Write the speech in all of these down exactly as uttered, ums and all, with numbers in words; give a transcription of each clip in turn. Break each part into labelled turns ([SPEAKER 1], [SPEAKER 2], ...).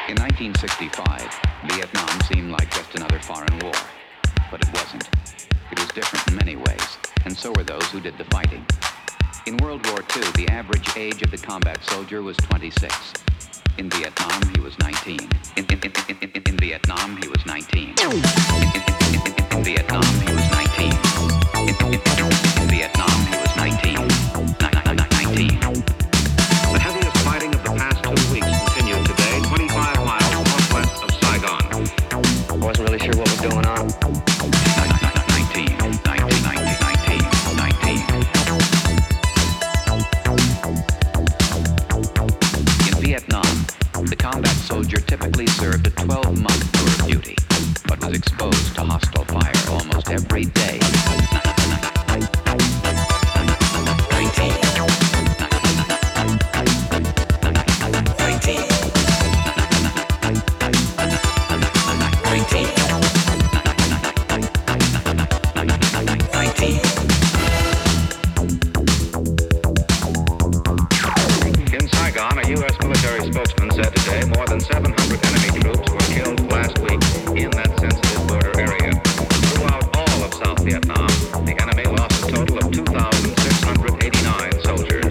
[SPEAKER 1] In nineteen sixty-five, Vietnam seemed like just another foreign war. But it wasn't. It was different in many ways, and so were those who did the fighting. In World War Two, the average age of the combat soldier was twenty-six. In Vietnam, he was nineteen. In, in, in, in, in, in Vietnam, he was nineteen. In, in, in, in, in Vietnam, he was nineteen. In, in, in, in Vietnam, he was nineteen. nineteen.
[SPEAKER 2] The heaviest fighting of the past two weeks continued today, twenty-five miles northwest of Saigon.
[SPEAKER 3] I wasn't really sure what was going on.
[SPEAKER 1] nineteen, nineteen, nineteen, nineteen. In Vietnam, the combat soldier typically served a twelve-month tour of duty, but was exposed to hostile fire almost every day.
[SPEAKER 2] seven hundred enemy troops were killed last week in that sensitive border area. Throughout all of South Vietnam, the enemy lost a total of two thousand six hundred eighty-nine soldiers.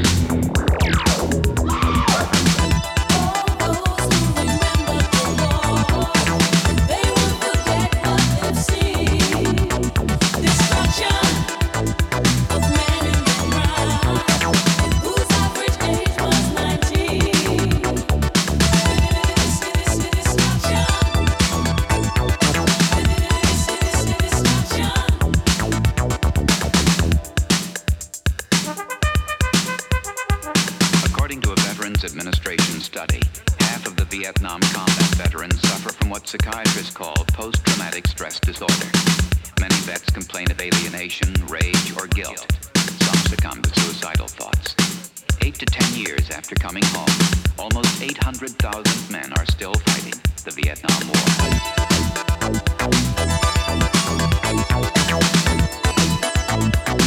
[SPEAKER 1] Administration study, half of the Vietnam combat veterans suffer from what psychiatrists call post-traumatic stress disorder. Many vets complain of alienation, rage, or guilt. Some succumb to suicidal thoughts. Eight to ten years after coming home, almost eight hundred thousand men are still fighting the Vietnam War.